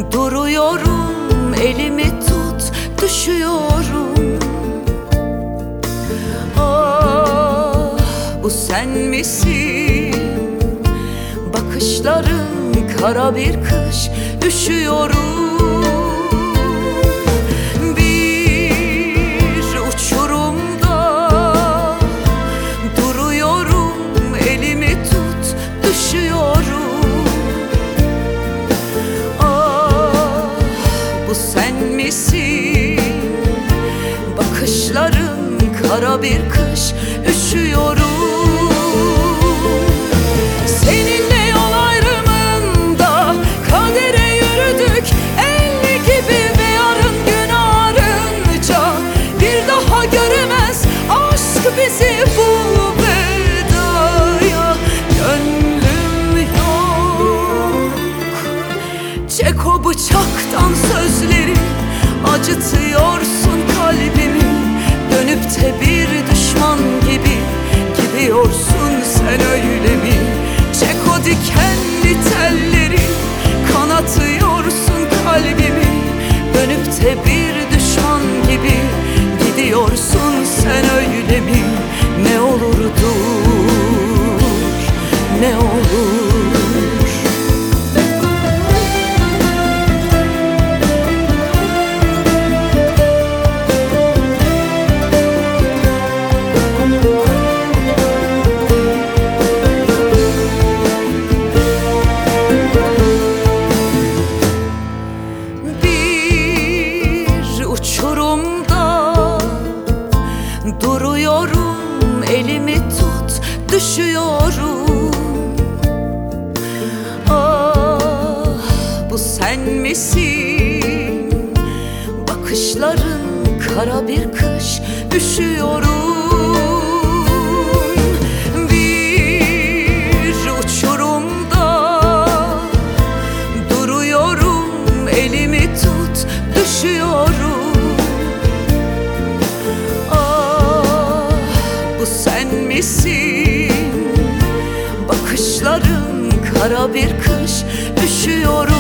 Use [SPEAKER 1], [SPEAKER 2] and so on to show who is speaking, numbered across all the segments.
[SPEAKER 1] Duruyorum, elimi tut, düşüyorum. Ah, bu sen misin? Bakışların kara bir kış, üşüyorum. Bir uçurumda duruyorum, elimi tut, düşüyorum. Ah, bu sen misin? Bakışların kara bir kış, üşüyorum. Seninle yol ayrımında kadere yürüdük, el gibi ve yarın gün ağarınca bir daha göremez aşk bizi bu vedaya. Gönlüm yok. Çek o bıçaktan sözleri, acıtıyorsun kalbimi. Dönüp de bir düşman gibi gidiyorsun sen, öyle mi? Çek o dikenli telleri, kanatıyorsun kalbimi. Dönüp de bir düşman gibi gidiyorsun sen, öyle mi? Ne olur dur, ne olur. Uçurumda duruyorum, elimi tut, düşüyorum. Ah, bu sen misin? Bakışların kara bir kış, üşüyorum. Bir uçurumda duruyorum, elimi tut, düşüyorum. Sen misin? Bakışların kara bir kış, üşüyorum.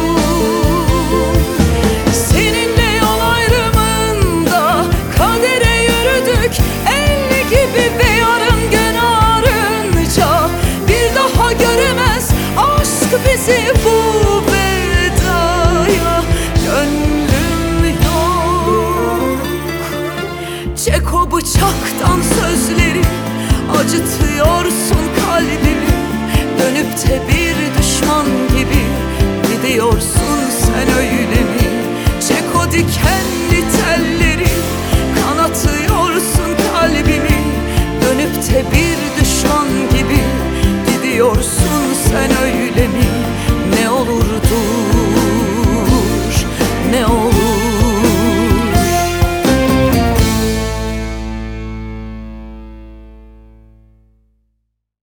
[SPEAKER 1] Seninle yol ayrımında kadere yürüdük, el gibi ve yarın gün ağarınca bir daha göremez aşk bizi bu vedaya. Gönlüm yok. Çek o bıçaktan sözleri, acıtıyorsun kalbimi. Dönüp de bir düşman gibi gidiyorsun sen, öyle mi? Çek o dikenli telleri, kanatıyorsun kalbimi. Dönüp de bir düşman gibi gidiyorsun sen, öyle mi? Ne olurdu